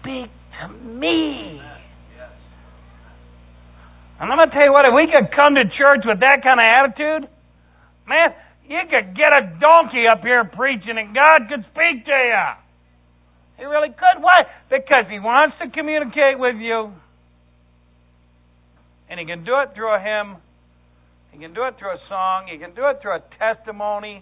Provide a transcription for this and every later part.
speak to me. And I'm going to tell you what, if we could come to church with that kind of attitude, man, you could get a donkey up here preaching and God could speak to you. He really could. Why? Because He wants to communicate with you. And He can do it through a hymn. He can do it through a song. He can do it through a testimony.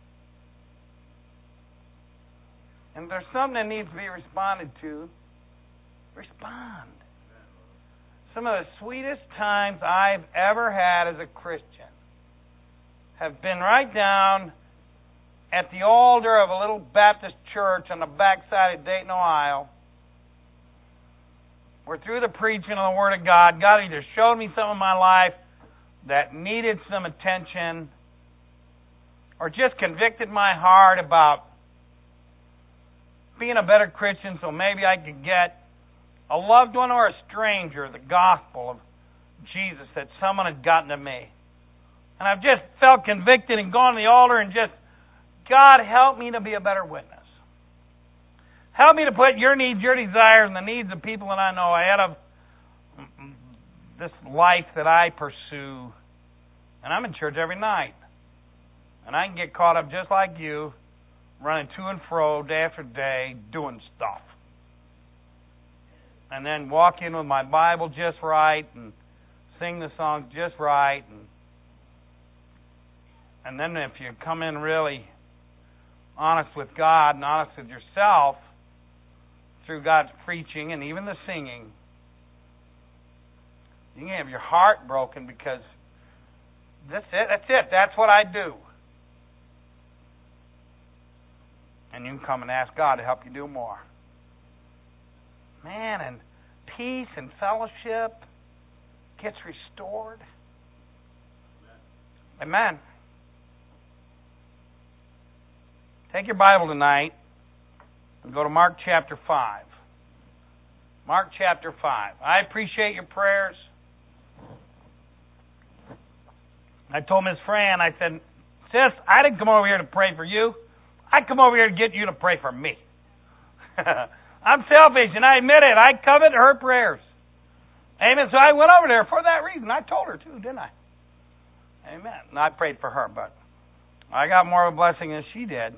And if there's something that needs to be responded to, respond. Some of the sweetest times I've ever had as a Christian have been right down at the altar of a little Baptist church on the backside of Dayton, Ohio, where through the preaching of the Word of God, God either showed me something in my life that needed some attention or just convicted my heart about being a better Christian so maybe I could get a loved one or a stranger the gospel of Jesus that someone had gotten to me. And I've just felt convicted and gone to the altar and just, God, help me to be a better witness. Help me to put your needs, your desires, and the needs of people that I know ahead of this life that I pursue. And I'm in church every night. And I can get caught up just like you, running to and fro day after day, doing stuff. And then walk in with my Bible just right and sing the songs just right. And then if you come in really honest with God and honest with yourself through God's preaching and even the singing, you can have your heart broken because that's it. That's what I do. And you can come and ask God to help you do more. Man, and peace and fellowship gets restored. Amen. Take your Bible tonight and go to Mark chapter 5. Mark chapter 5. I appreciate your prayers. I told Miss Fran, I said, sis, I didn't come over here to pray for you. I come over here to get you to pray for me. I'm selfish, and I admit it. I covet her prayers. Amen. So I went over there for that reason. I told her too, didn't I? Amen. And I prayed for her, but I got more of a blessing than she did.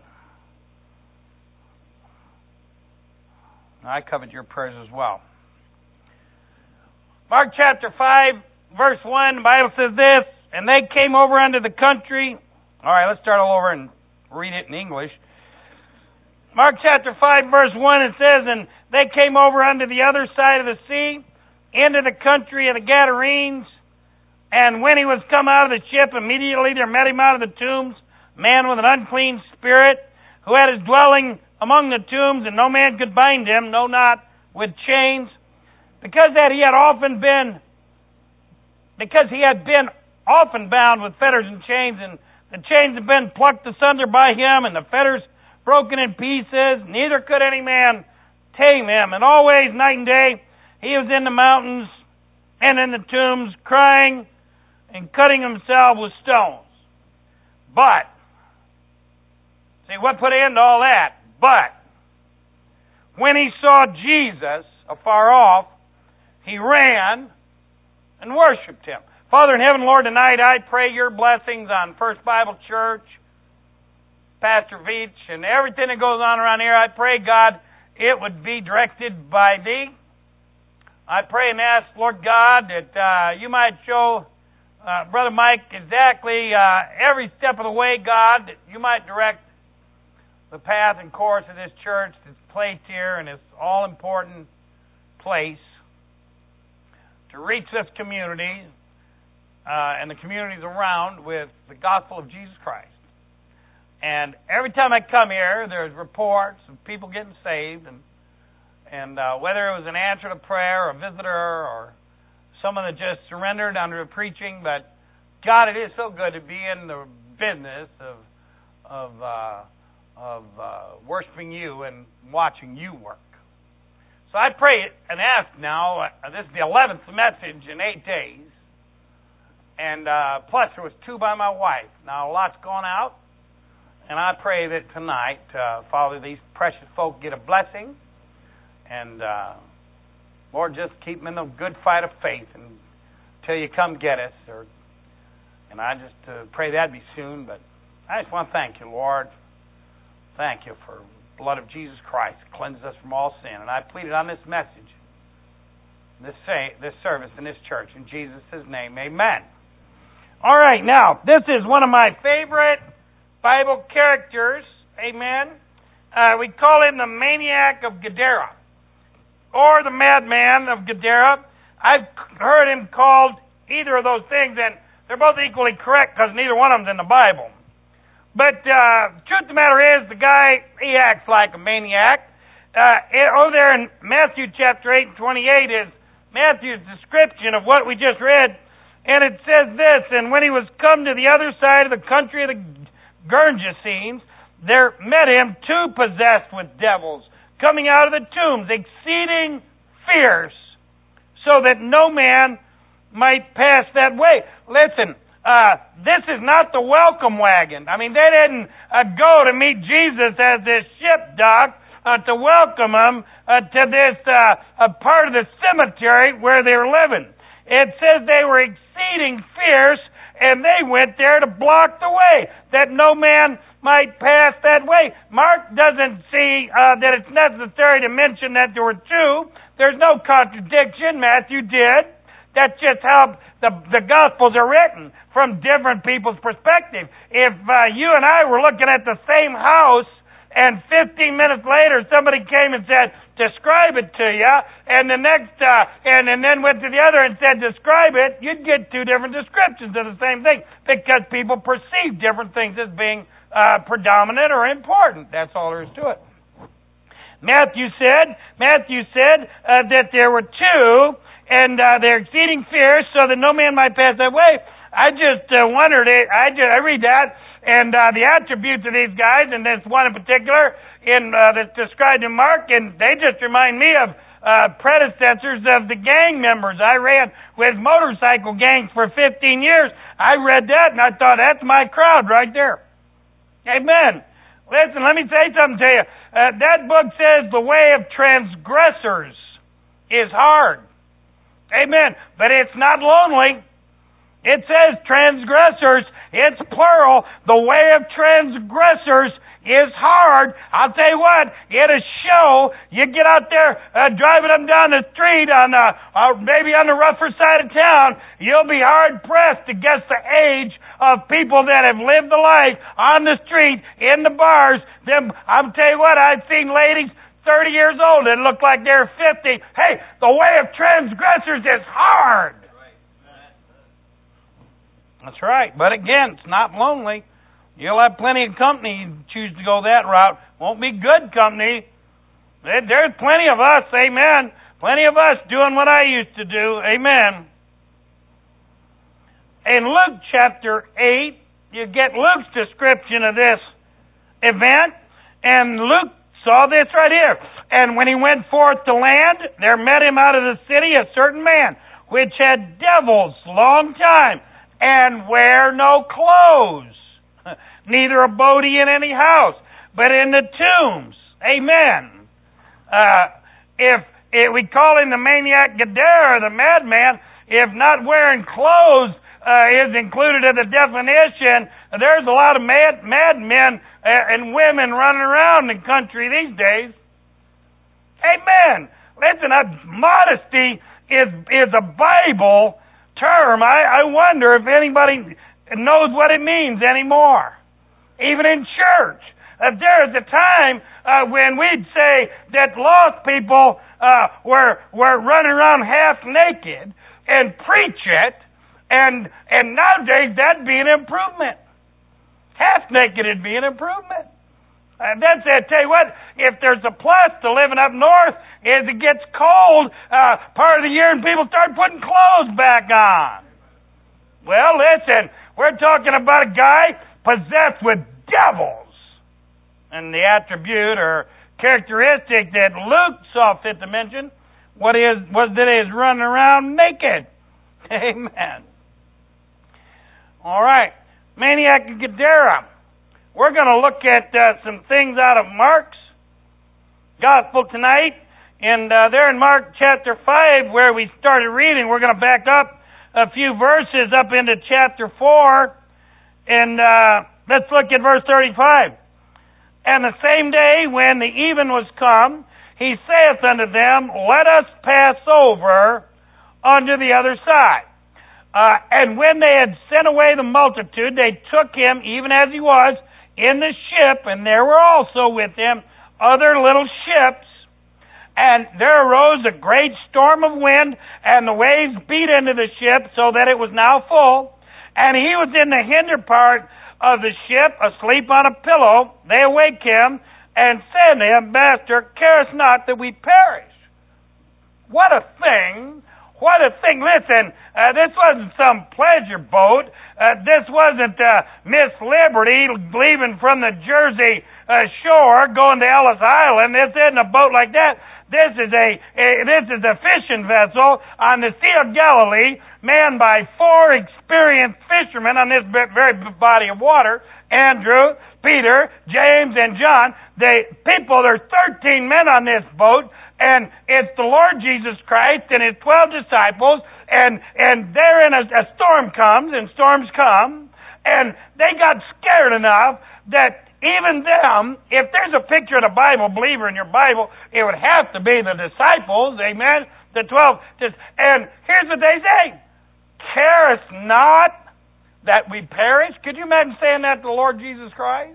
I covet your prayers as well. Mark chapter 5, verse 1, the Bible says this, and they came over unto the country. All right, let's start all over and read it in English. Mark chapter 5, verse 1, it says, and they came over unto the other side of the sea, into the country of the Gadarenes. And when he was come out of the ship, immediately there met him out of the tombs a man with an unclean spirit, who had his dwelling among the tombs, and no man could bind him, no, not with chains, because he had been often bound with fetters and chains, and the chains had been plucked asunder by him, and the fetters broken in pieces. Neither could any man tame him. And always, night and day, he was in the mountains and in the tombs, crying and cutting himself with stones. But, see, what put an end to all that? But, when he saw Jesus afar off, he ran and worshipped him. Father in heaven, Lord, tonight I pray your blessings on First Bible Church, Pastor Veach, and everything that goes on around here. I pray, God, it would be directed by thee. I pray and ask, Lord God, that you might show Brother Mike exactly every step of the way, God, that you might direct the path and course of this church that's placed here in this all-important place to reach this community and the communities around with the gospel of Jesus Christ. And every time I come here, there's reports of people getting saved, and whether it was an answer to prayer, or a visitor, or someone that just surrendered under the preaching. But God, it is so good to be in the business of worshiping you and watching you work. So I pray and ask now. This is the 11th message in 8 days, and plus there was 2 by my wife. Now a lot's gone out. And I pray that tonight, Father, these precious folk get a blessing And Lord, just keep them in the good fight of faith until you come get us. And I just pray that'd be soon. But I just want to thank you, Lord. Thank you for the blood of Jesus Christ. Cleanses us from all sin. And I plead it on this message, this service in this church. In Jesus' name, amen. All right, now, this is one of my favorite Bible characters. Amen. We call him the maniac of Gadara, or the madman of Gadara. I've heard him called either of those things, and they're both equally correct because neither one of them's in the Bible. But truth of the matter is, the guy, he acts like a maniac. Over there in Matthew chapter 8 and 28 is Matthew's description of what we just read. And it says this, and when he was come to the other side of the country of the Gergesenes, there met him two possessed with devils, coming out of the tombs, exceeding fierce, so that no man might pass that way. Listen, this is not the welcome wagon. I mean, they didn't go to meet Jesus as this shipdock to welcome him to this part of the cemetery where they were living. It says they were exceeding fierce, and they went there to block the way, that no man might pass that way. Mark doesn't see that it's necessary to mention that there were two. There's no contradiction. Matthew did. That's just how the Gospels are written, from different people's perspective. If you and I were looking at the same house, and 15 minutes later somebody came and said, describe it to you, and the next, and then went to the other and said, describe it, you'd get two different descriptions of the same thing, because people perceive different things as being predominant or important. That's all there is to it. Matthew said that there were two, and they're exceeding fierce, so that no man might pass that way. I just wondered, I read that, and the attributes of these guys, and this one in particular, that's described in Mark, and they just remind me of predecessors of the gang members. I ran with motorcycle gangs for 15 years. I read that, and I thought, that's my crowd right there. Amen. Listen, let me say something to you. That book says the way of transgressors is hard. Amen. But it's not lonely. It says transgressors. It's plural. The way of transgressors is hard. I'll tell you what, it'll show. You get out there driving up down the street on maybe on the rougher side of town, you'll be hard pressed to guess the age of people that have lived the life on the street, in the bars. I'll tell you what, I've seen ladies 30 years old that look like they're 50. Hey, the way of transgressors is hard. That's right. But again, it's not lonely. You'll have plenty of company you choose to go that route. Won't be good company. There's plenty of us, amen. Plenty of us doing what I used to do, amen. In Luke chapter 8, you get Luke's description of this event. And Luke saw this right here. And when he went forth to land, there met him out of the city a certain man, which had devils long time, and wear no clothes, neither abode he in any house, but in the tombs. Amen. If we call him the maniac Gadara, the madman, if not wearing clothes is included in the definition, there's a lot of madmen and women running around the country these days. Amen. Listen, modesty is a Bible term. I wonder if anybody knows what it means anymore. Even in church. There was a time when we'd say that lost people were running around half naked and preach it, and nowadays that'd be an improvement. Half naked would be an improvement. That's it. Tell you what, if there's a plus to living up north, is it gets cold part of the year and people start putting clothes back on. Well, listen, we're talking about a guy possessed with devils. And the attribute or characteristic that Luke saw fit to mention was that he is running around naked. Amen. All right. Maniac of Gadara. We're going to look at some things out of Mark's Gospel tonight. And there in Mark chapter 5, where we started reading, we're going to back up a few verses up into chapter 4. And let's look at verse 35. And the same day when the even was come, he saith unto them, Let us pass over unto the other side. And when they had sent away the multitude, they took him, even as he was, in the ship, and there were also with him other little ships. And there arose a great storm of wind, and the waves beat into the ship, so that it was now full. And he was in the hinder part of the ship, asleep on a pillow. They awake him, and said to him, Master, carest not that we perish? What a thing! What a thing. Listen, this wasn't some pleasure boat. This wasn't Miss Liberty leaving from the Jersey shore going to Ellis Island. This isn't a boat like that. This is a fishing vessel on the Sea of Galilee, manned by 4 experienced fishermen on this very body of water. Andrew, Peter, James, and John. There's 13 men on this boat. And it's the Lord Jesus Christ and His 12 disciples, and therein a storm comes, and storms come, and they got scared enough that even them, if there's a picture of the Bible, believer in your Bible, it would have to be the disciples, amen, the 12. And here's what they say, Carest not that we perish? Could you imagine saying that to the Lord Jesus Christ?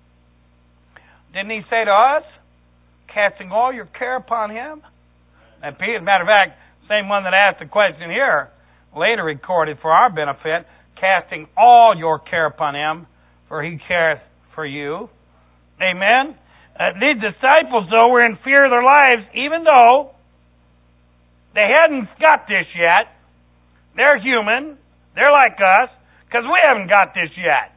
Didn't He say to us, casting all your care upon Him? And Peter, as a matter of fact, same one that asked the question here, later recorded for our benefit, casting all your care upon Him, for He careth for you. Amen? These disciples, though, were in fear of their lives, even though they hadn't got this yet. They're human. They're like us, because we haven't got this yet.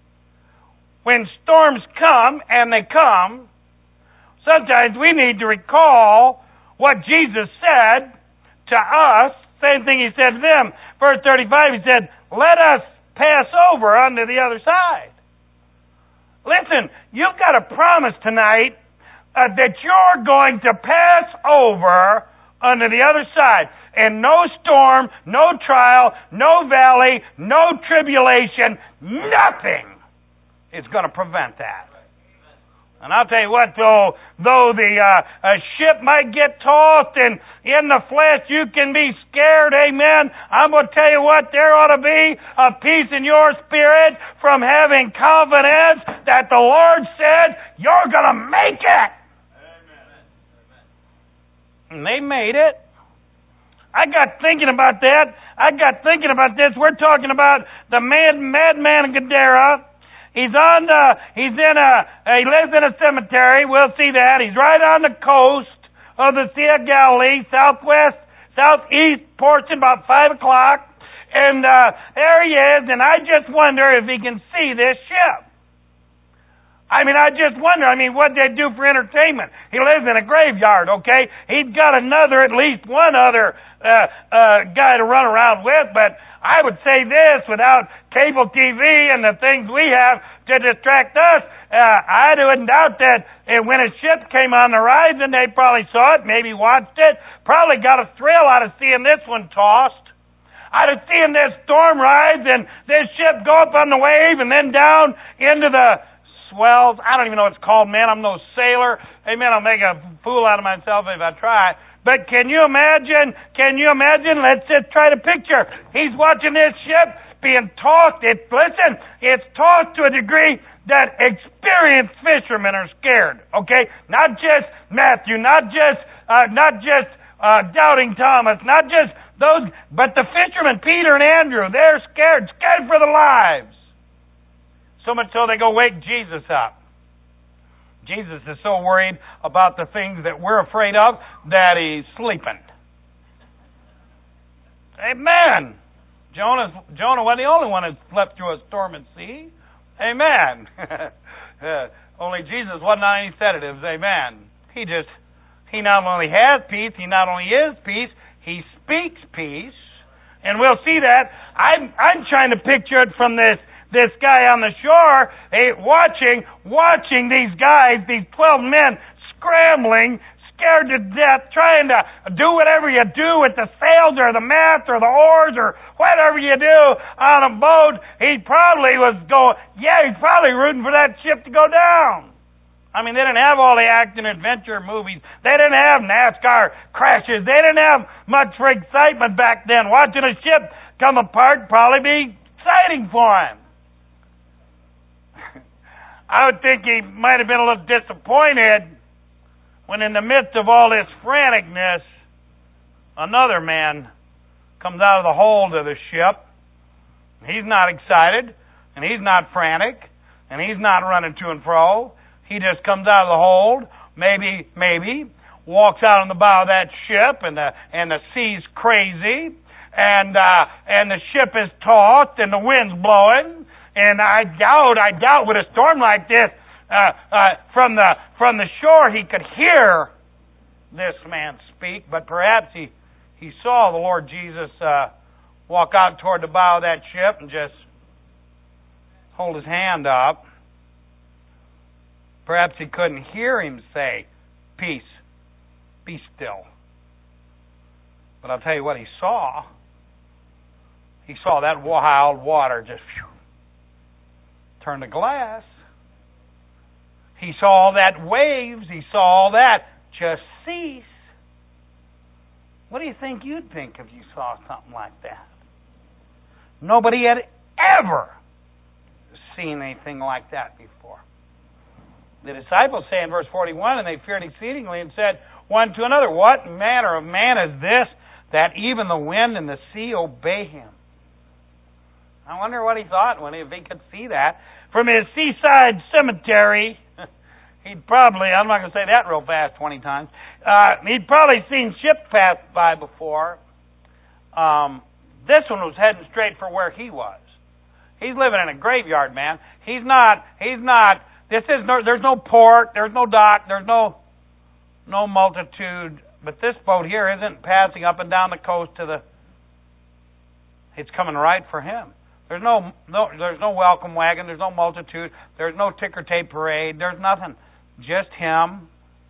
When storms come, and they come, sometimes we need to recall what Jesus said to us. Same thing He said to them. Verse 35, He said, Let us pass over unto the other side. Listen, you've got a promise tonight that you're going to pass over unto the other side. And no storm, no trial, no valley, no tribulation, nothing is going to prevent that. And I'll tell you what, though the ship might get tossed and in the flesh you can be scared, amen, I'm going to tell you what, there ought to be a peace in your spirit from having confidence that the Lord said, you're going to make it. Amen. And they made it. I got thinking about that. I got thinking about this. We're talking about the madman of Gadara. He lives in a cemetery. We'll see that. He's right on the coast of the Sea of Galilee, southeast portion, about 5 o'clock. And there he is, and I just wonder if he can see this ship. I just wonder, what they do for entertainment. He lives in a graveyard, okay? He's got at least one other guy to run around with, but I would say this, without cable TV and the things we have to distract us, I wouldn't doubt that when a ship came on the horizon, they probably saw it, maybe watched it, probably got a thrill out of seeing this one tossed, out of seeing this storm rise and this ship go up on the wave and then down into the swells. I don't even know what it's called, man. I'm no sailor. Amen. I'll make a fool out of myself if I try. But can you imagine? Let's just try to picture. He's watching this ship being tossed. It's tossed to a degree that experienced fishermen are scared. Okay? Not just Matthew, not just Doubting Thomas, not just those, but the fishermen, Peter and Andrew, they're scared for their lives. So much so they go wake Jesus up. Jesus is so worried about the things that we're afraid of that He's sleeping. Amen. Jonah wasn't the only one who slept through a storm at sea. Amen. Only Jesus wasn't on any sedatives. Amen. He not only has peace, He not only is peace, He speaks peace. And we'll see that. I'm trying to picture it from this guy on the shore, watching these guys, these 12 men, scrambling, scared to death, trying to do whatever you do with the sails or the mast or the oars or whatever you do on a boat, he's probably rooting for that ship to go down. I mean, they didn't have all the action adventure movies. They didn't have NASCAR crashes. They didn't have much for excitement back then. Watching a ship come apart probably be exciting for him. I would think he might have been a little disappointed when in the midst of all this franticness, another man comes out of the hold of the ship. He's not excited, and he's not frantic, and he's not running to and fro. He just comes out of the hold, maybe, walks out on the bow of that ship, and the sea's crazy, and the ship is tossed, and the wind's blowing. And I doubt with a storm like this, from the shore he could hear this man speak, but perhaps he saw the Lord Jesus walk out toward the bow of that ship and just hold his hand up. Perhaps he couldn't hear him say, "Peace, be still." But I'll tell you what he saw. He saw that wild water just turn to glass. He saw all that waves. He saw all that just cease. What do you think you'd think if you saw something like that? Nobody had ever seen anything like that before. The disciples say in verse 41, and they feared exceedingly and said one to another, "What manner of man is this, that even the wind and the sea obey him?" I wonder what he thought if he could see that. From his seaside cemetery, he'd probably, I'm not going to say that real fast 20 times, he'd probably seen ships pass by before. This one was heading straight for where he was. He's living in a graveyard, man. There's no port, there's no dock, there's no multitude. But this boat here isn't passing up and down the coast it's coming right for him. There's no welcome wagon. There's no multitude. There's no ticker tape parade. There's nothing. Just him.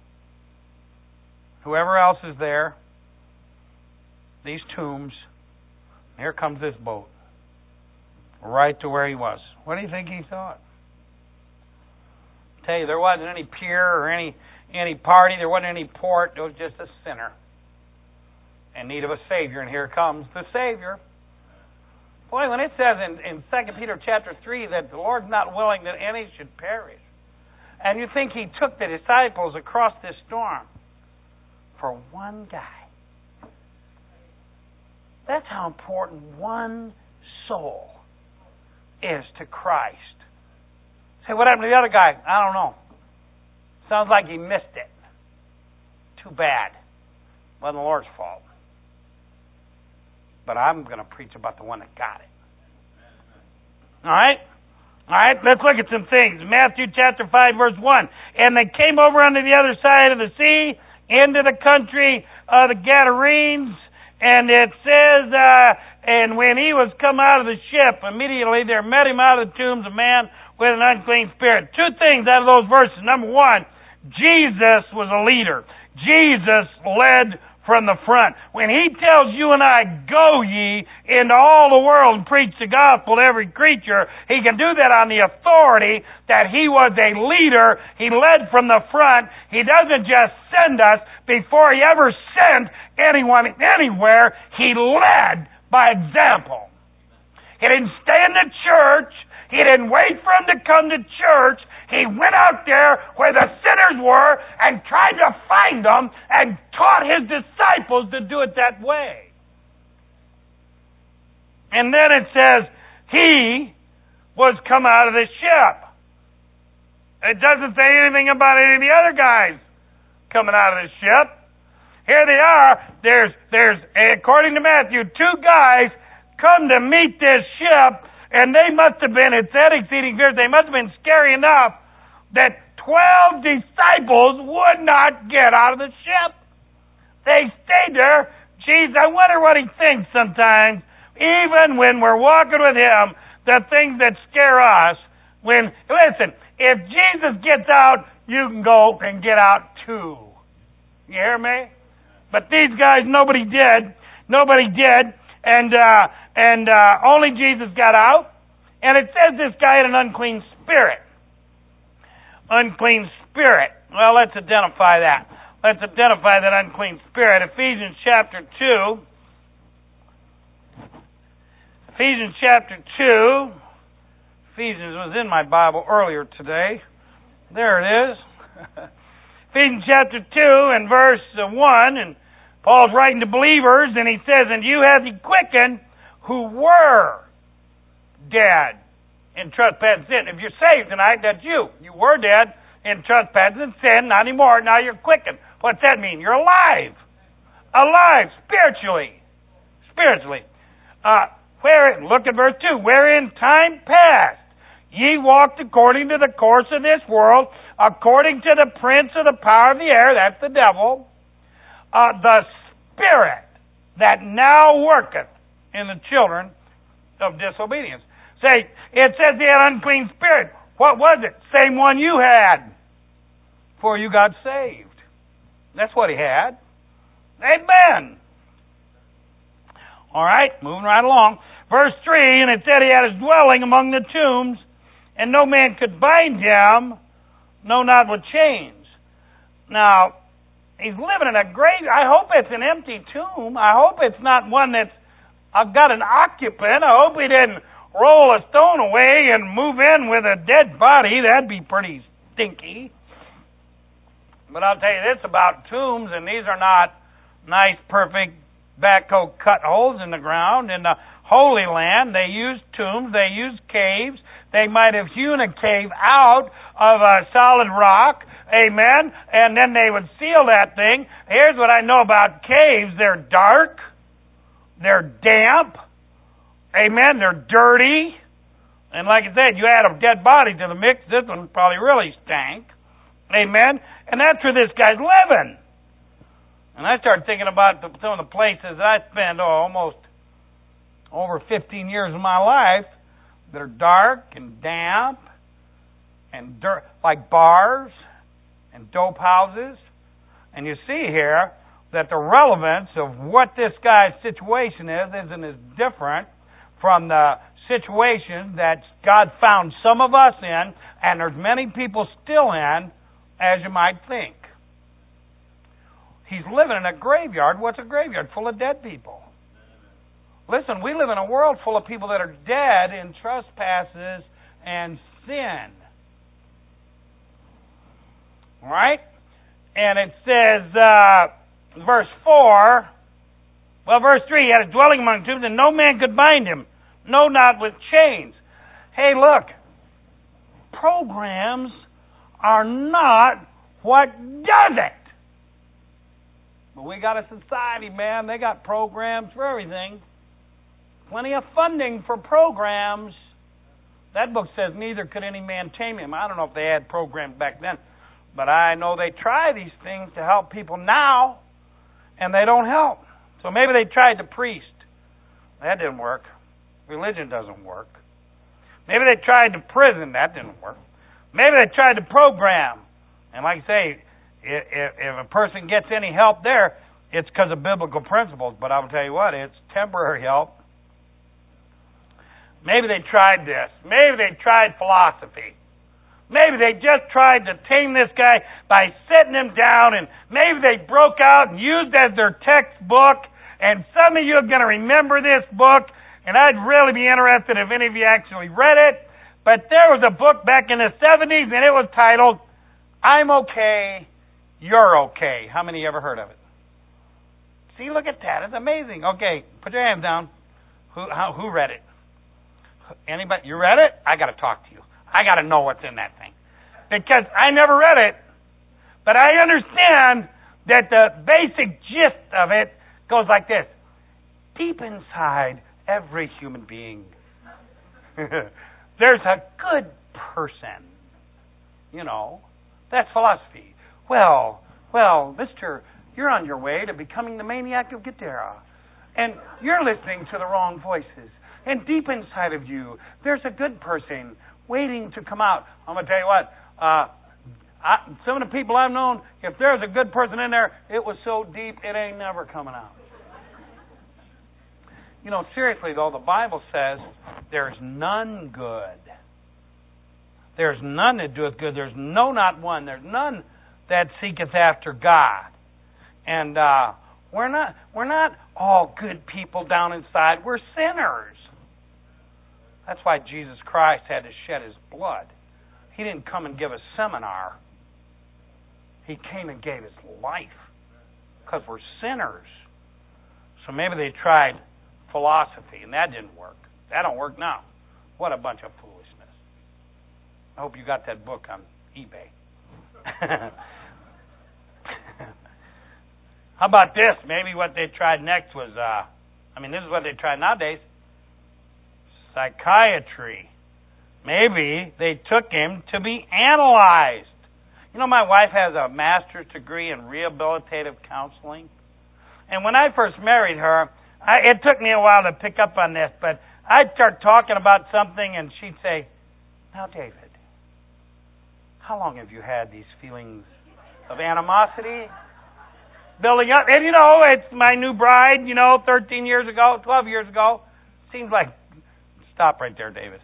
Whoever else is there. These tombs. Here comes this boat. Right to where he was. What do you think he thought? I tell you, there wasn't any pier or any party. There wasn't any port. It was just a sinner in need of a Savior. And here comes the Savior. Boy, when it says in 2 Peter chapter 3 that the Lord's not willing that any should perish, and you think he took the disciples across this storm for one guy. That's how important one soul is to Christ. Say, what happened to the other guy? I don't know. Sounds like he missed it. Too bad. Wasn't the Lord's fault. But I'm going to preach about the one that got it. All right, let's look at some things. Matthew chapter 5, verse 1. And they came over unto the other side of the sea, into the country of the Gadarenes. And it says, and when he was come out of the ship, immediately there met him out of the tombs a man with an unclean spirit. Two things out of those verses. Number one, Jesus was a leader. Jesus led from the front. When he tells you and I, "Go ye into all the world and preach the gospel to every creature," he can do that on the authority that he was a leader. He led from the front. He doesn't just send us. Before he ever sent anyone anywhere, he led by example. He didn't stay in the church. He didn't wait for him to come to church. He went out there where the sinners were and tried to find them and taught his disciples to do it that way. And then it says, he was come out of the ship. It doesn't say anything about any of the other guys coming out of the ship. Here they are. There's according to Matthew, two guys come to meet this ship, and they must have been, it said exceeding fierce, they must have been scary enough that 12 disciples would not get out of the ship. They stayed there. Geez, I wonder what he thinks sometimes, even when we're walking with him, the things that scare us. Listen, if Jesus gets out, you can go and get out too. You hear me? But these guys, nobody did. Nobody did. And only Jesus got out. And it says this guy had an unclean spirit. Unclean spirit. Well, let's identify that. Let's identify that unclean spirit. Ephesians chapter 2. Ephesians chapter 2. Ephesians was in my Bible earlier today. There it is. Ephesians chapter 2 and verse 1. And Paul's writing to believers, and he says, "And you have he quickened who were dead in trespass and sin." If you're saved tonight, that's you. You were dead in trespass and sin, not anymore. Now you're quickened. What's that mean? You're alive. Alive, spiritually. Spiritually. Look at verse 2. "Wherein time past ye walked according to the course of this world, according to the prince of the power of the air," that's the devil, "the spirit that now worketh in the children of disobedience." Say, it says he had unclean spirit. What was it? Same one you had before you got saved. That's what he had. Amen. All right, moving right along. Verse 3, "And it said he had his dwelling among the tombs, and no man could bind him, no, not with chains." Now, he's living in a grave. I hope it's an empty tomb. I hope it's not one that's got an occupant. I hope he didn't roll a stone away and move in with a dead body. That'd be pretty stinky. But I'll tell you this about tombs, and these are not nice, perfect backhoe cut holes in the ground. In the Holy Land, they used tombs, they used caves. They might have hewn a cave out of a solid rock, amen, and then they would seal that thing. Here's what I know about caves. They're dark, they're damp, amen, they're dirty, and like I said, you add a dead body to the mix, this one probably really stank, amen, and that's where this guy's living. And I started thinking about some of the places I spent almost over 15 years of my life that are dark and damp and dirt, like bars and dope houses. And you see here that the relevance of what this guy's situation isn't as different from the situation that God found some of us in, and there's many people still in, as you might think. He's living in a graveyard. What's a graveyard? Full of dead people. Listen, we live in a world full of people that are dead in trespasses and sin. All right? And it says, verse 4, verse 3, he had a dwelling among tombs, and no man could bind him, no, not with chains. Hey, look, programs are not what does it. But we got a society, man, they got programs for everything. Plenty of funding for programs. That book says, "Neither could any man tame him." I don't know if they had programs back then, but I know they try these things to help people now, and they don't help. So maybe they tried the priest. That didn't work. Religion doesn't work. Maybe they tried the prison. That didn't work. Maybe they tried the program. And like I say, if a person gets any help there, it's because of biblical principles. But I will tell you what, it's temporary help. Maybe they tried this. Maybe they tried philosophy. Maybe they just tried to tame this guy by sitting him down, and maybe they broke out and used as their textbook, and some of you are going to remember this book, and I'd really be interested if any of you actually read it. But there was a book back in the 70s, and it was titled, "I'm Okay, You're Okay." How many ever heard of it? See, look at that. It's amazing. Okay, put your hands down. Who read it? Anybody? You read it? I got to talk to you. I got to know what's in that thing. Because I never read it, but I understand that the basic gist of it goes like this. Deep inside every human being, there's a good person. You know, that's philosophy. Well, mister, you're on your way to becoming the maniac of Gadara. And you're listening to the wrong voices. And deep inside of you, there's a good person waiting to come out. I'm going to tell you what, Some of the people I've known, if there's a good person in there, it was so deep it ain't never coming out. Seriously though, the Bible says there's none good. There's none that doeth good. There's no, not one. There's none that seeketh after God. And we're not all good people down inside. We're sinners. That's why Jesus Christ had to shed His blood. He didn't come and give a seminar. He came and gave His life because we're sinners. So maybe they tried philosophy, and that didn't work. That don't work now. What a bunch of foolishness. I hope you got that book on eBay. How about this? Maybe what they tried next was, this is what they try nowadays. Psychiatry. Maybe they took him to be analyzed. My wife has a master's degree in rehabilitative counseling. And when I first married her, it took me a while to pick up on this, but I'd start talking about something and she'd say, "Now, David, how long have you had these feelings of animosity building up?" And it's my new bride, 13 years ago, 12 years ago. Seems like, stop right there, David.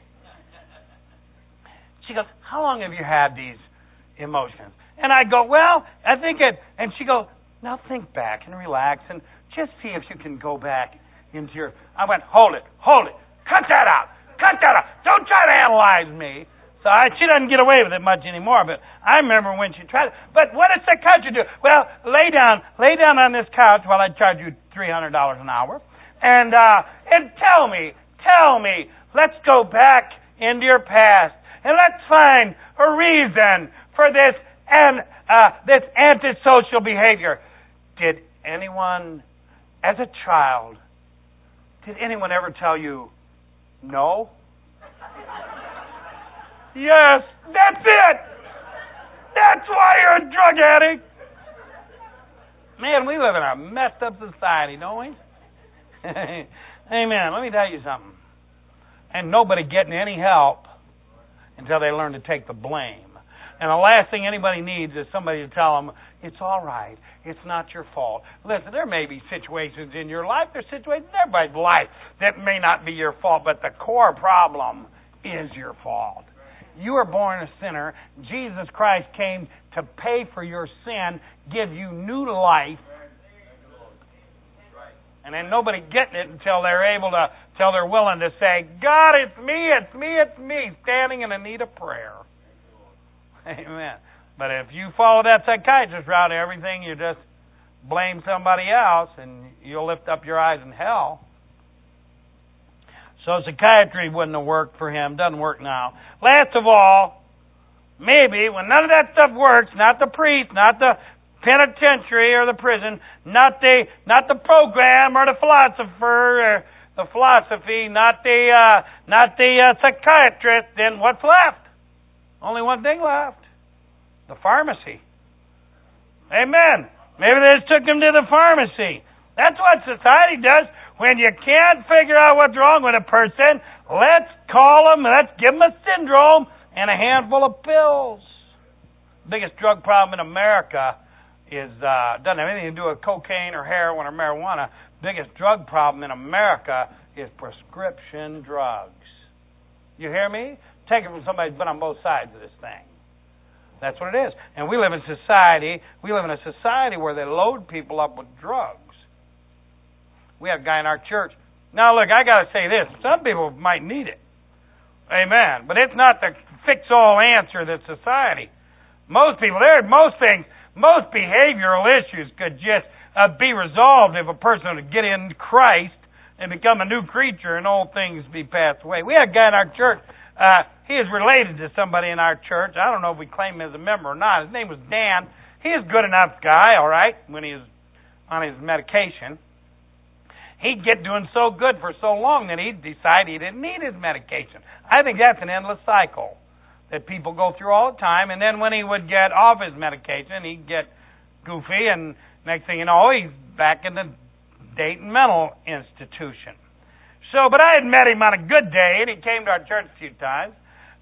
She goes, "How long have you had these emotions?" And I go, "Well, I think it," and she goes, "Now think back and relax and just see if you can go back into your..." I went, hold it, cut that out, don't try to analyze me. So she doesn't get away with it much anymore, but I remember when she tried it. But what does psychiatry do? Well, lay down on this couch while I charge you $300 an hour, and tell me, let's go back into your past, and let's find a reason for this antisocial behavior. Did anyone, as a child, ever tell you no? Yes, that's it. That's why you're a drug addict. Man, we live in a messed up society, don't we? Amen. Let me tell you something. And nobody getting any help until they learn to take the blame. And the last thing anybody needs is somebody to tell them, "It's all right. It's not your fault." Listen, there may be situations in your life, there's situations in everybody's life that may not be your fault, but the core problem is your fault. You were born a sinner. Jesus Christ came to pay for your sin, give you new life. And then nobody getting it until they're willing to say, "God, it's me, standing in the need of prayer." Amen. But if you follow that psychiatrist route, everything, you just blame somebody else and you'll lift up your eyes in hell. So psychiatry wouldn't have worked for him. Doesn't work now. Last of all, maybe when none of that stuff works, not the priest, not the penitentiary or the prison, not the program or the philosopher or the philosophy, not the psychiatrist, then what's left? Only one thing left. The pharmacy. Amen. Maybe they just took him to the pharmacy. That's what society does. When you can't figure out what's wrong with a person, let's call them, let's give them a syndrome and a handful of pills. The biggest drug problem in America doesn't have anything to do with cocaine or heroin or marijuana. The biggest drug problem in America is prescription drugs. You hear me? Take it from somebody who's been on both sides of this thing. That's what it is. And we live in a society where they load people up with drugs. We have a guy in our church. Now, look, I got to say this. Some people might need it. Amen. But it's not the fix-all answer that society. Most behavioral issues could just be resolved if a person would get in Christ and become a new creature and old things be passed away. We had a guy in our church. He is related to somebody in our church. I don't know if we claim him as a member or not. His name was Dan. He is a good enough guy, all right, when he was on his medication. He'd get doing so good for so long that he'd decide he didn't need his medication. I think that's an endless cycle that people go through all the time. And then when he would get off his medication, he'd get goofy, and next thing you know, he's back in the Dayton Mental Institution. But I had met him on a good day, and he came to our church a few times.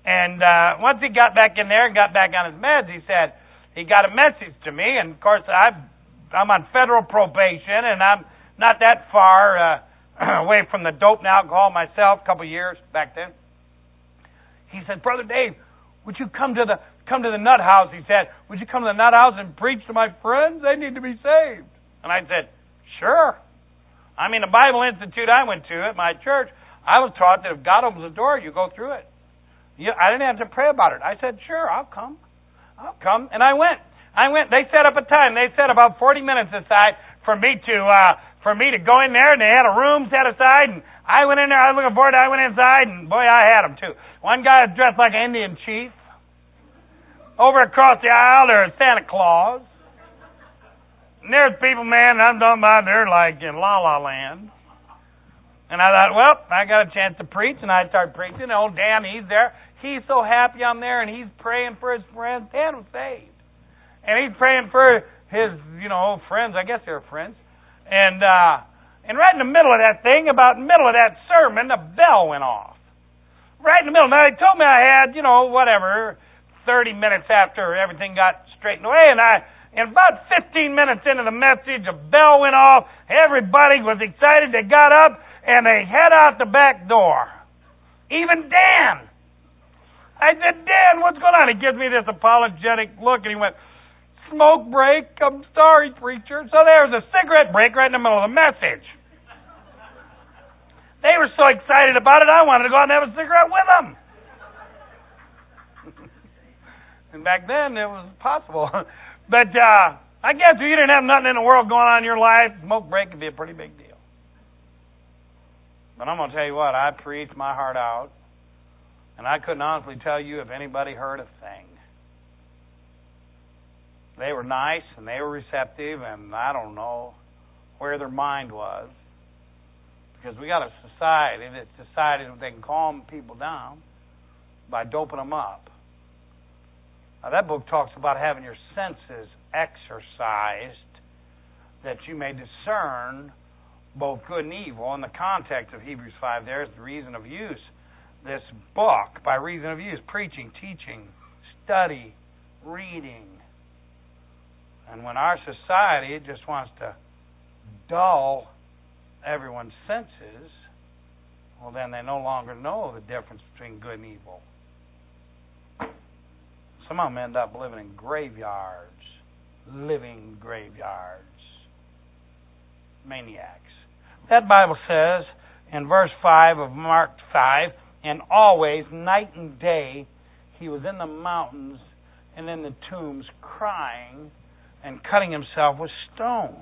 And once he got back in there and got back on his meds, he said he got a message to me. And, of course, I'm on federal probation, and I'm not that far away from the dope and alcohol myself, a couple of years back then. He said, Brother Dave, would you come to the nut house? He said, would you come to the nut house and preach to my friends? They need to be saved. And I said, sure. I mean, the Bible Institute I went to at my church, I was taught that if God opens the door, you go through it. I didn't have to pray about it. I said, sure, I'll come. And I went. They set up a time. They set about 40 minutes aside for me to go in there, and they had a room set aside, and I went in there. I was looking forward to it. I went inside, and boy, I had them too. One guy was dressed like an Indian chief. Over across the aisle, there was Santa Claus. And there's people, man, I'm talking about, they're like in La La Land. And I thought, well, I got a chance to preach, and I started preaching. Old Dan, he's there. He's so happy I'm there, and he's praying for his friends. Dan was saved. And he's praying for his, friends. I guess they're friends. And right in the middle of that thing, about in the middle of that sermon, the bell went off. Right in the middle. Now, they told me I had, 30 minutes after everything got straightened away, and about 15 minutes into the message, a bell went off. Everybody was excited. They got up, and they head out the back door. Even Dan. I said, Dan, what's going on? He gives me this apologetic look, and he went, smoke break. I'm sorry, preacher. So there was a cigarette break right in the middle of the message. They were so excited about it, I wanted to go out and have a cigarette with them. And back then, it was possible. But I guess if you didn't have nothing in the world going on in your life, smoke break could be a pretty big deal. But I'm going to tell you what, I preached my heart out, and I couldn't honestly tell you if anybody heard a thing. They were nice, and they were receptive, and I don't know where their mind was. Because we got a society that's decided they can calm people down by doping them up. Now, that book talks about having your senses exercised that you may discern both good and evil. In the context of Hebrews 5, there's the reason of use. This book, by reason of use, preaching, teaching, study, reading. And when our society just wants to dull everyone's senses, well, then they no longer know the difference between good and evil. Some of them end up living in graveyards, living graveyards, maniacs. That Bible says in verse 5 of Mark 5, and always, night and day, he was in the mountains and in the tombs crying and cutting himself with stones.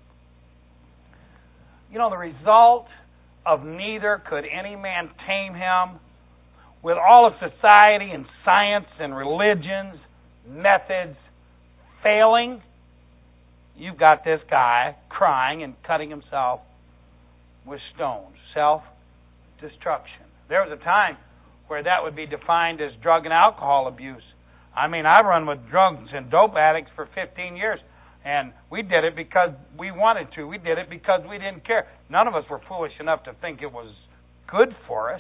The result of neither could any man tame him. With all of society and science and religions, methods failing, you've got this guy crying and cutting himself with stones. Self-destruction. There was a time where that would be defined as drug and alcohol abuse. I mean, I've run with drugs and dope addicts for 15 years. And we did it because we wanted to. We did it because we didn't care. None of us were foolish enough to think it was good for us.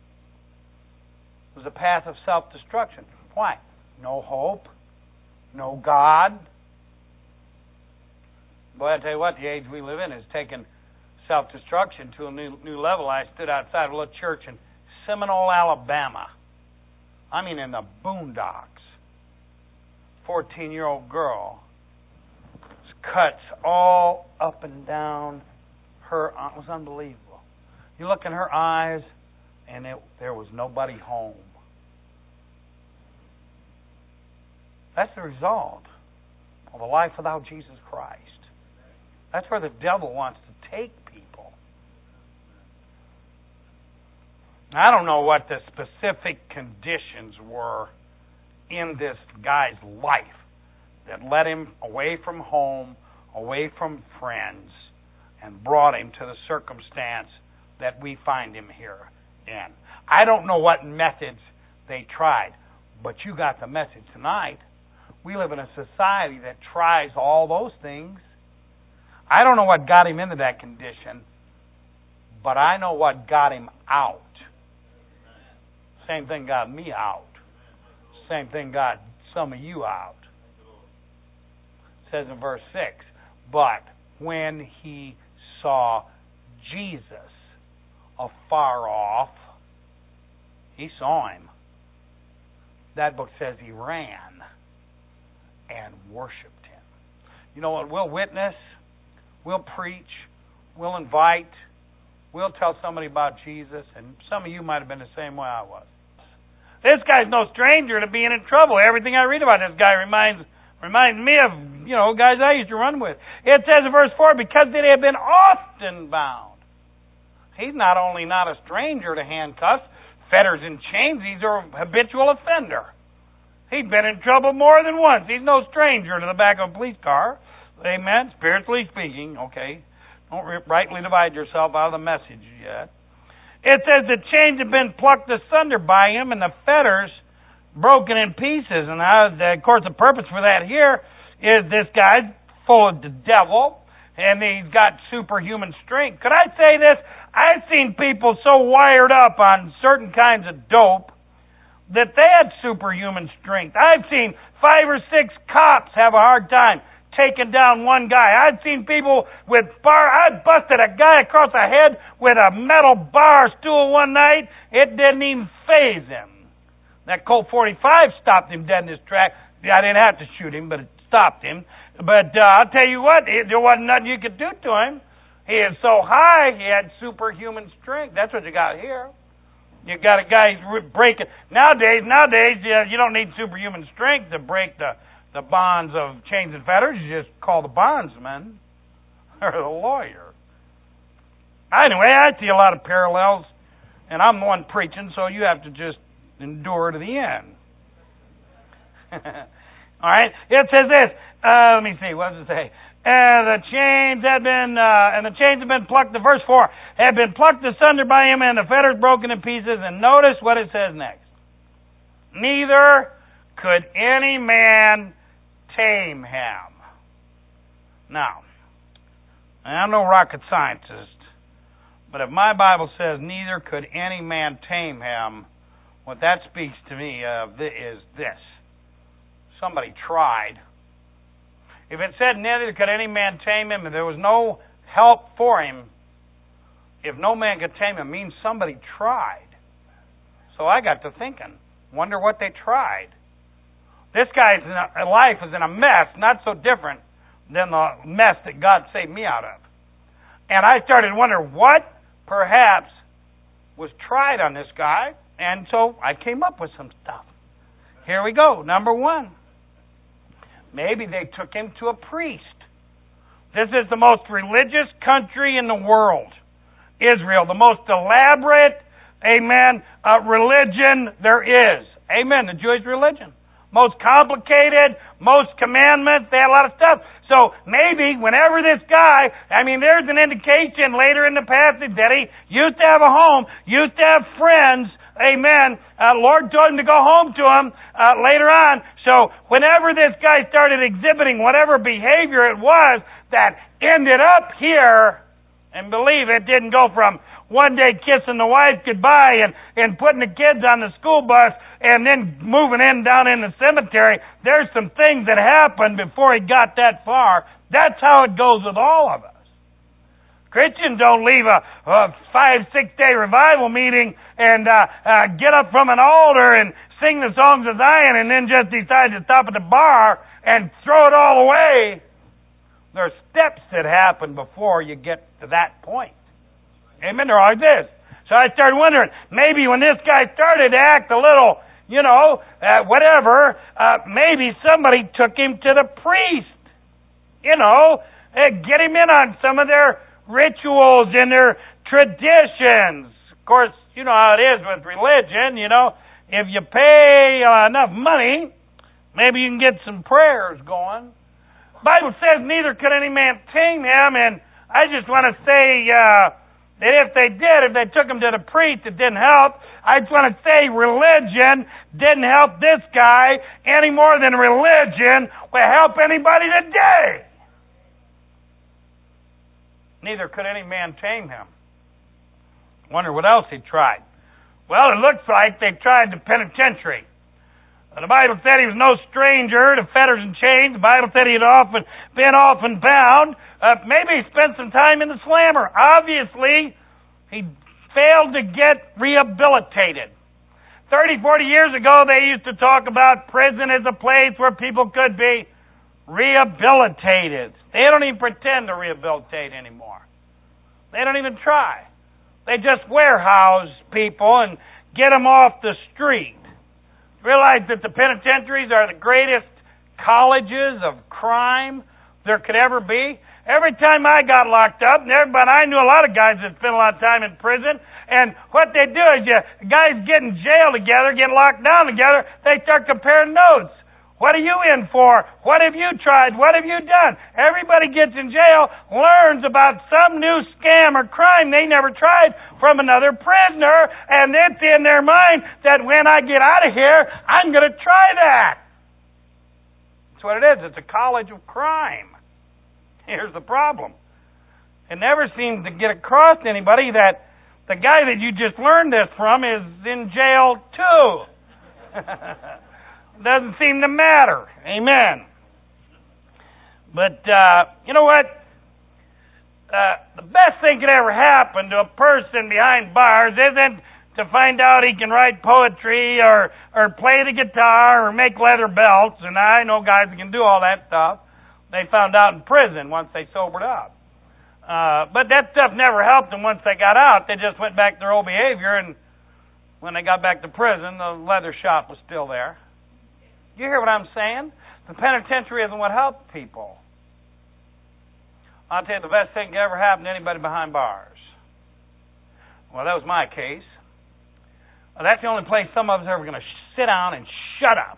It was a path of self-destruction. Why? No hope. No God. Boy, I tell you what, the age we live in has taken self-destruction to a new level. I stood outside a little church in Seminole, Alabama. I mean in the boondocks. 14-year-old girl. Cuts all up and down her. It was unbelievable. You look in her eyes, and there was nobody home. That's the result of a life without Jesus Christ. That's where the devil wants to take people. I don't know what the specific conditions were in this guy's life that led him away from home, away from friends, and brought him to the circumstance that we find him here in. I don't know what methods they tried, but you got the message tonight. We live in a society that tries all those things. I don't know what got him into that condition, but I know what got him out. Same thing got me out. same thing got some of you out. It says in verse 6, but when he saw Jesus afar off, he saw him. That book says he ran and worshipped him. You know what? We'll witness, we'll preach, we'll invite, we'll tell somebody about Jesus, and some of you might have been the same way I was. This guy's no stranger to being in trouble. Everything I read about this guy reminds me of, guys I used to run with. It says in verse 4, because they have been often bound. He's not only not a stranger to handcuffs, fetters, and chains, he's a habitual offender. He'd been in trouble more than once. He's no stranger to the back of a police car. Amen. Spiritually speaking, okay. Don't rightly divide yourself out of the message yet. It says the chains have been plucked asunder by him and the fetters broken in pieces. And of course, the purpose for that here is this guy's full of the devil and he's got superhuman strength. Could I say this? I've seen people so wired up on certain kinds of dope that they had superhuman strength. I've seen 5 or 6 cops have a hard time taking down one guy. I've seen people with I busted a guy across the head with a metal bar stool one night. It didn't even faze him. That Colt 45 stopped him dead in his track. I didn't have to shoot him, but it stopped him. But I'll tell you what, there wasn't nothing you could do to him. He is so high, he had superhuman strength. That's what you got here. You got a guy who's breaking. Nowadays, you don't need superhuman strength to break the bonds of chains and fetters. You just call the bondsman or the lawyer. Anyway, I see a lot of parallels, and I'm the one preaching, so you have to just endure to the end. All right. It says this. Let me see. What does it say? The chains have been plucked. The verse 4 have been plucked asunder by him, and the fetters broken in pieces. And notice what it says next. Neither could any man tame him. Now, I'm no rocket scientist, but if my Bible says neither could any man tame him, what that speaks to me of is this. Somebody tried. If it said neither could any man tame him, and there was no help for him, if no man could tame him, it means somebody tried. So I got to thinking, wonder what they tried. This guy's life is in a mess, not so different than the mess that God saved me out of. And I started wondering what perhaps was tried on this guy, and so I came up with some stuff. Here we go. Number 1. Maybe they took him to a priest. This is the most religious country in the world. Israel, the most elaborate, religion there is. Amen, the Jewish religion. Most complicated, most commandments, they had a lot of stuff. So maybe whenever this guy, there's an indication later in the passage that he used to have a home, used to have friends. Amen. Lord told him to go home to him later on. So whenever this guy started exhibiting whatever behavior it was that ended up here, and believe it didn't go from one day kissing the wife goodbye and putting the kids on the school bus and then moving down in the cemetery. There's some things that happened before he got that far. That's how it goes with all of us. Christians don't leave a 5-6 day revival meeting and get up from an altar and sing the songs of Zion and then just decide to stop at the bar and throw it all away. There are steps that happen before you get to that point. Amen? There always is. So I started wondering, maybe when this guy started to act a little, maybe somebody took him to the priest. Get him in on some of their rituals and their traditions. Of course, you know how it is with religion, If you pay enough money, maybe you can get some prayers going. The Bible says neither could any man tame him, and I just want to say that if they took him to the priest, it didn't help. I just want to say religion didn't help this guy any more than religion will help anybody today. Neither could any man tame him. Wonder what else he tried. Well, it looks like they tried the penitentiary. The Bible said he was no stranger to fetters and chains. The Bible said he had been often bound. Maybe he spent some time in the slammer. Obviously, he failed to get rehabilitated. 30, 40 years ago, they used to talk about prison as a place where people could be rehabilitated. They don't even pretend to rehabilitate anymore. They don't even try. They just warehouse people and get them off the street. Realize that the penitentiaries are the greatest colleges of crime there could ever be. Every time I got locked up, and I knew a lot of guys that spent a lot of time in prison, and what they do is guys get in jail together, get locked down together, they start comparing notes. What are you in for? What have you tried? What have you done? Everybody gets in jail, learns about some new scam or crime they never tried from another prisoner, and it's in their mind that when I get out of here, I'm going to try that. That's what it is. It's a college of crime. Here's the problem. It never seems to get across to anybody that the guy that you just learned this from is in jail too. Doesn't seem to matter. Amen. But you know what? The best thing could ever happen to a person behind bars isn't to find out he can write poetry or play the guitar or make leather belts. And I know guys that can do all that stuff. They found out in prison once they sobered up. But that stuff never helped them once they got out. They just went back to their old behavior, and when they got back to prison, the leather shop was still there. You hear what I'm saying? The penitentiary isn't what helped people. I'll tell you the best thing that ever happened to anybody behind bars. Well, that was my case. Well, that's the only place some of us are ever going to sit down and shut up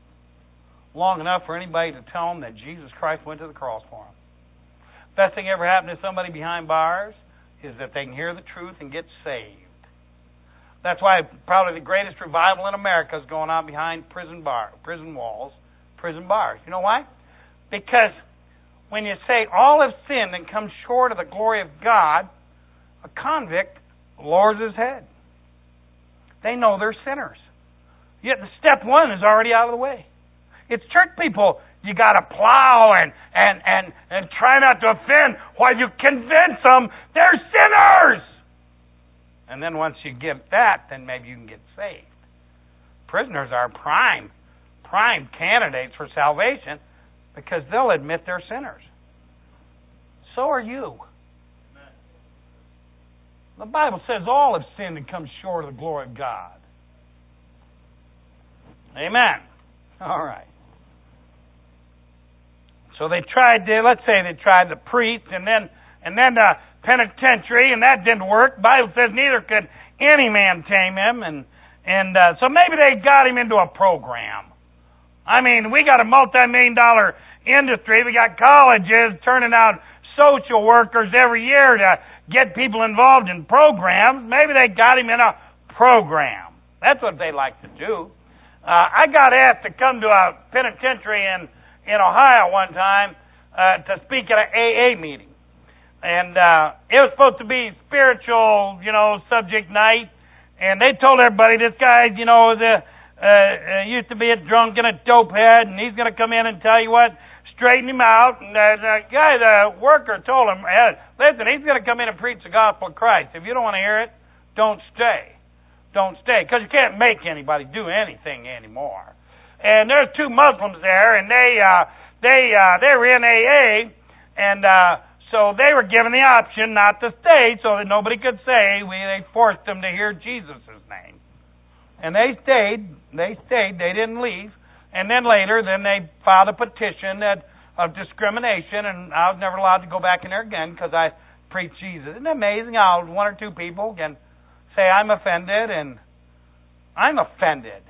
long enough for anybody to tell them that Jesus Christ went to the cross for them. Best thing ever happened to somebody behind bars is that they can hear the truth and get saved. That's why probably the greatest revival in America is going on behind prison walls, prison bars. You know why? Because when you say all have sinned and come short of the glory of God, a convict lowers his head. They know they're sinners. Yet the step one is already out of the way. It's church people. You got to plow and try not to offend while you convince them they're sinners. And then once you get that, then maybe you can get saved. Prisoners are prime candidates for salvation because they'll admit they're sinners. So are you. The Bible says all have sinned and come short of the glory of God. Amen. All right. So let's say they tried the priest and then the penitentiary, and that didn't work. The Bible says neither could any man tame him, and so maybe they got him into a program. I mean, we got a multi-million-dollar industry. We got colleges turning out social workers every year to get people involved in programs. Maybe they got him in a program. That's what they like to do. I got asked to come to a penitentiary in Ohio one time to speak at an AA meeting. And it was supposed to be spiritual, subject night. And they told everybody this guy, used to be a drunk and a dope head, and he's going to come in and tell you what, straighten him out. And the worker told him, listen, he's going to come in and preach the gospel of Christ. If you don't want to hear it, don't stay. Don't stay, because you can't make anybody do anything anymore. And there's two Muslims there, and they were in AA, and so they were given the option not to stay so that nobody could say they forced them to hear Jesus' name. And they stayed. They didn't leave. And then later, they filed a petition of discrimination, and I was never allowed to go back in there again because I preached Jesus. Isn't it amazing how one or two people can say, I'm offended, and I'm offended.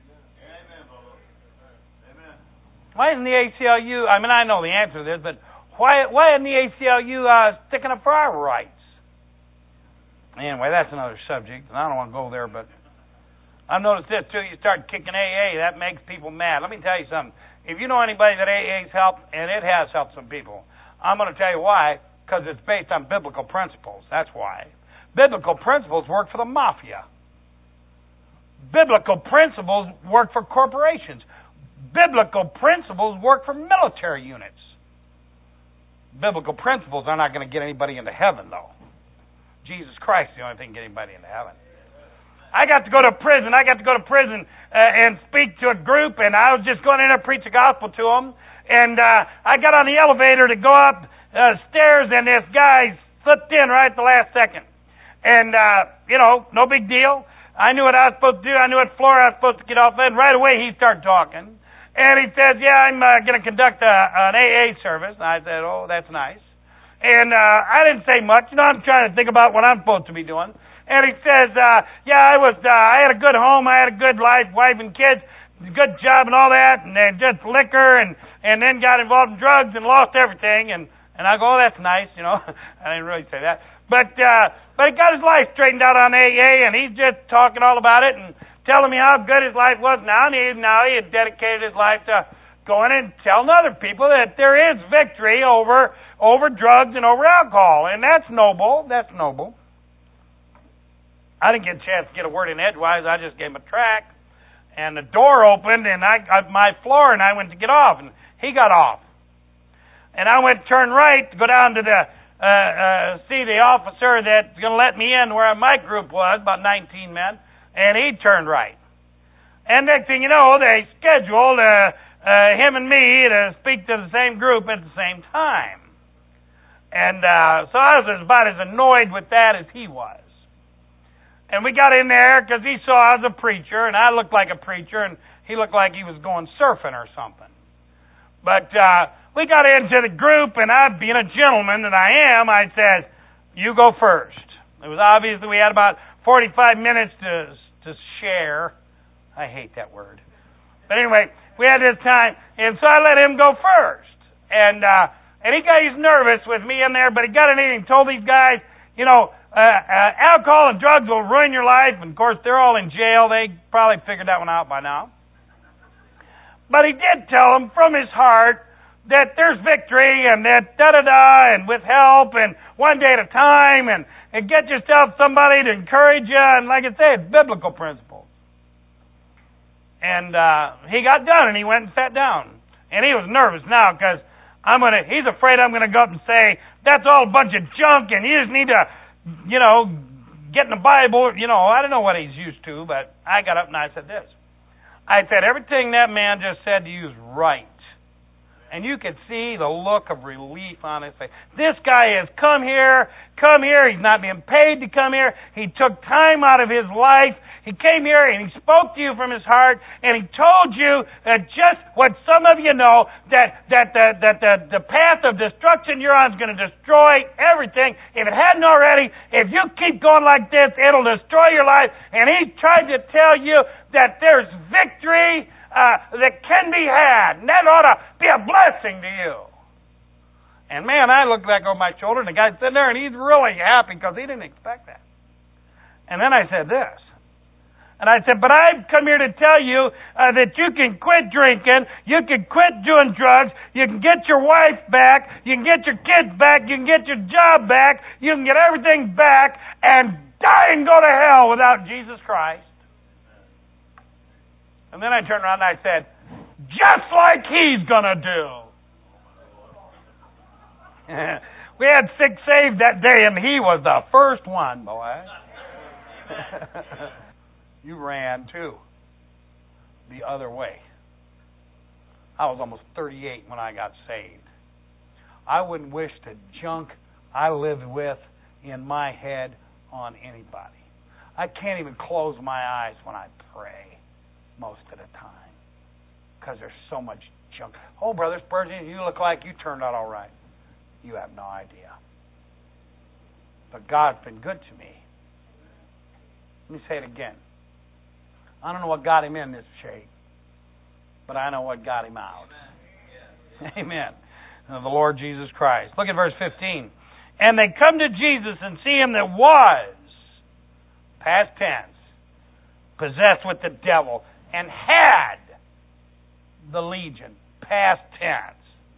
Amen. Why isn't the ACLU, I know the answer to this, but why isn't the ACLU sticking up for our rights? Anyway, that's another subject, and I don't want to go there, but I've noticed this too. You start kicking AA, that makes people mad. Let me tell you something. If you know anybody that AA's helped, and it has helped some people, I'm going to tell you why, because it's based on biblical principles. That's why. Biblical principles work for the mafia. Biblical principles work for corporations. Biblical principles work for military units. Biblical principles are not going to get anybody into heaven, though. Jesus Christ is the only thing to get anybody into heaven. I got to go to prison. And speak to a group, and I was just going in there to preach the gospel to them. And I got on the elevator to go up stairs, and this guy slipped in right at the last second. And, no big deal. I knew what I was supposed to do. I knew what floor I was supposed to get off of. And right away, he started talking. And he says, yeah, I'm going to conduct an AA service. And I said, oh, that's nice. And I didn't say much. I'm trying to think about what I'm supposed to be doing. And he says, I had a good home. I had a good life, wife and kids, good job and all that. And then just liquor and then got involved in drugs and lost everything. And I go, oh, that's nice. I didn't really say that. But he got his life straightened out on AA, and he's just talking all about it and telling me how good his life was now. And he had dedicated his life to going and telling other people that there is victory over drugs and over alcohol. And that's noble. That's noble. I didn't get a chance to get a word in edgewise. I just gave him a tract. And the door opened, and I got my floor, and I went to get off, and he got off. And I went to turn right to go down to see the officer that's going to let me in where my group was, about 19 men. And he turned right. And next thing you know, they scheduled him and me to speak to the same group at the same time. And so I was about as annoyed with that as he was. And we got in there because he saw I was a preacher, and I looked like a preacher, and he looked like he was going surfing or something. But we got into the group, and I, being a gentleman that I am, I said, you go first. It was obvious that we had about 45 minutes to share. I hate that word. But anyway, we had this time, and so I let him go first. And he's nervous with me in there, but he got in there and told these guys, alcohol and drugs will ruin your life. And of course, they're all in jail. They probably figured that one out by now. But he did tell them from his heart that there's victory and that da-da-da and with help and one day at a time and get yourself somebody to encourage you. And like I say, it's biblical principles. And he got done and he went and sat down. And he was nervous now because he's afraid I'm going to go up and say, that's all a bunch of junk and you just need to, get in the Bible. I don't know what he's used to, but I got up and I said this. I said, everything that man just said to you is right. And you could see the look of relief on his face. This guy has come here. He's not being paid to come here. He took time out of his life. He came here and he spoke to you from his heart, and he told you that just what some of you know, that the path of destruction you're on is going to destroy everything. If it hadn't already, if you keep going like this, it'll destroy your life. And he tried to tell you that there's victory that can be had, and that ought to be a blessing to you. And man, I looked back over my shoulder, and the guy's sitting there, and he's really happy because he didn't expect that. And then I said this. And I said, but I've come here to tell you that you can quit drinking, you can quit doing drugs, you can get your wife back, you can get your kids back, you can get your job back, you can get everything back, and die and go to hell without Jesus Christ. And then I turned around and I said, just like he's going to do. We had 6 saved that day, and he was the first one, boy. You ran, too, the other way. I was almost 38 when I got saved. I wouldn't wish the junk I lived with in my head on anybody. I can't even close my eyes when I pray most of the time because there's so much junk. Oh, Brother Spurgeon, you look like you turned out all right. You have no idea. But God's been good to me. Let me say it again. I don't know what got him in this shape, but I know what got him out. Amen. The Lord Jesus Christ. Look at verse 15. And they come to Jesus and see him that was, past tense, possessed with the devil, and had the legion, past tense.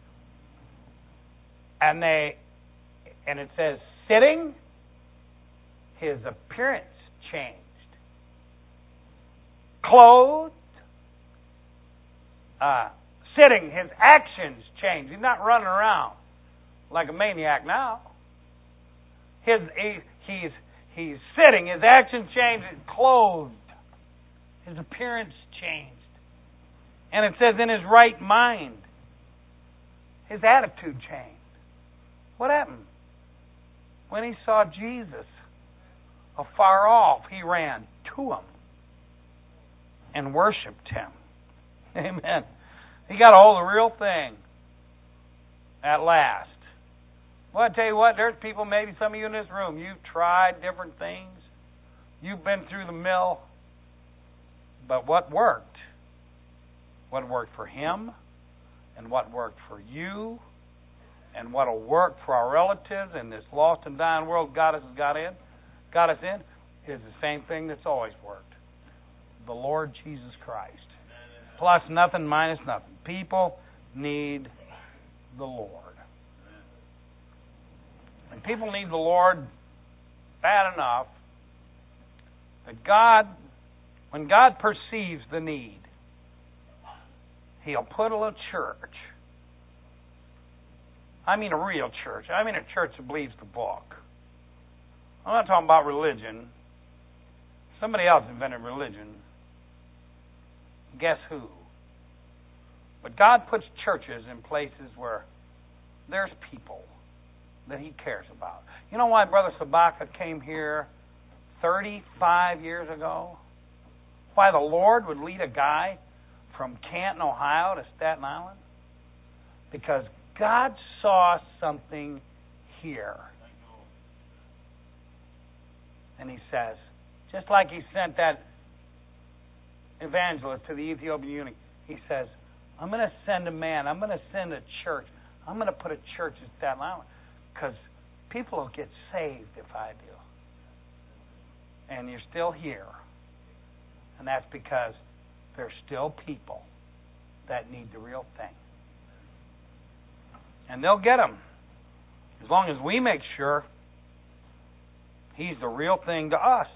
And it says, sitting, his appearance changed. clothed. Sitting, his actions change. He's not running around like a maniac now. He's sitting, his actions change, he's clothed. His appearance changed. And it says in his right mind. His attitude changed. What happened? When he saw Jesus afar off, he ran to him and worshipped him. Amen. He got a hold of the real thing at last. Well, I tell you what, there's people, maybe some of you in this room, you've tried different things. You've been through the mill. But what worked? What worked for him, and what worked for you, and what will work for our relatives in this lost and dying world got us in, is the same thing that's always worked. The Lord Jesus Christ. Plus nothing, minus nothing. People need the Lord. And people need the Lord bad enough that when God perceives the need, He'll put a little church. I mean a real church. I mean a church that believes the book. I'm not talking about religion. Somebody else invented religion. Guess who? But God puts churches in places where there's people that He cares about. You know why Brother Sabaka came here 35 years ago? Why the Lord would lead a guy from Canton, Ohio to Staten Island? Because God saw something here. And He says, just like He sent that evangelist to the Ethiopian eunuch, He says, I'm going to send a man, I'm going to send a church, I'm going to put a church in Staten Island because people will get saved if I do. And you're still here. And that's because there's still people that need the real thing. And they'll get them as long as we make sure He's the real thing to us.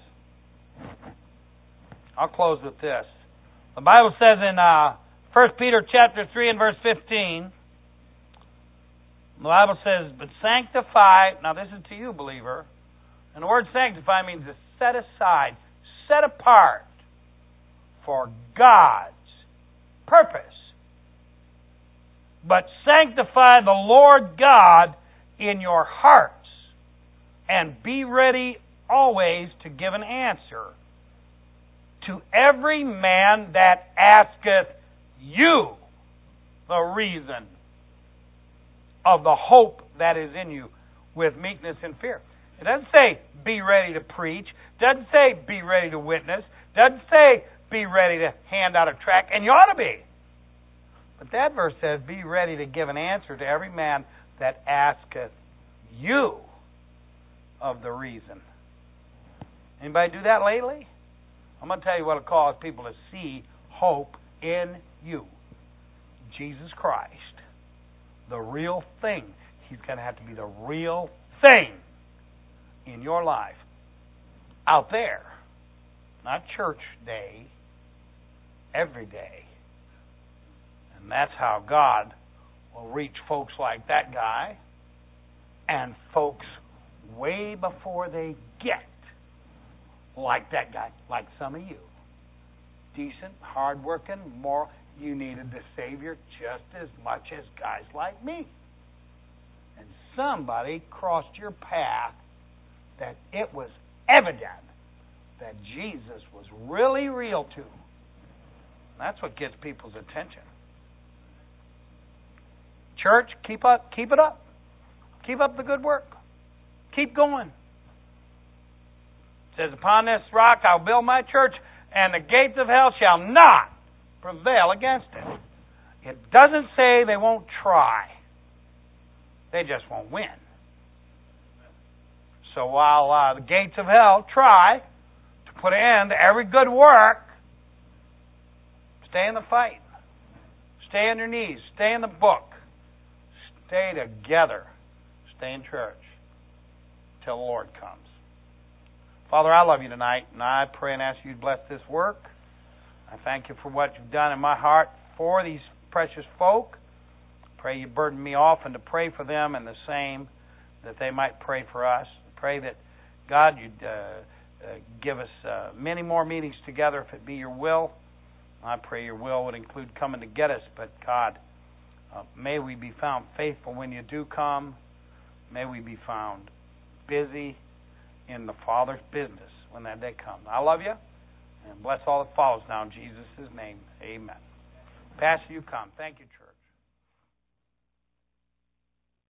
I'll close with this. The Bible says in 1 Peter chapter 3 and verse 15, the Bible says, but sanctify, now this is to you, believer, and the word sanctify means to set aside, set apart for God's purpose. But sanctify the Lord God in your hearts, and be ready always to give an answer to every man that asketh you the reason of the hope that is in you with meekness and fear. It doesn't say be ready to preach. It doesn't say be ready to witness. It doesn't say be ready to hand out a tract, and you ought to be. But that verse says be ready to give an answer to every man that asketh you of the reason. Anybody do that lately? I'm going to tell you what will cause people to see hope in you. Jesus Christ. The real thing. He's going to have to be the real thing in your life. Out there. Not church day. Every day. And that's how God will reach folks like that guy and folks way before they get like that guy, like some of you. Decent, hardworking, moral. You needed the Savior just as much as guys like me. And somebody crossed your path that it was evident that Jesus was really real to. That's what gets people's attention. Church, keep it up. Keep up the good work. Keep going. It says, upon this rock I'll build my church, and the gates of hell shall not prevail against it. It doesn't say they won't try. They just won't win. So while the gates of hell try to put an end to every good work, stay in the fight. Stay on your knees. Stay in the book. Stay together. Stay in church till the Lord comes. Father, I love you tonight, and I pray and ask you to bless this work. I thank you for what you've done in my heart for these precious folk. Pray you burden me often to pray for them and the same, that they might pray for us. Pray that, God, you'd give us many more meetings together if it be your will. I pray your will would include coming to get us, but God, may we be found faithful when you do come. May we be found busy in the Father's business when that day comes. I love you, and bless all that follows now in Jesus' name. Amen. Pastor, you come. Thank you, church.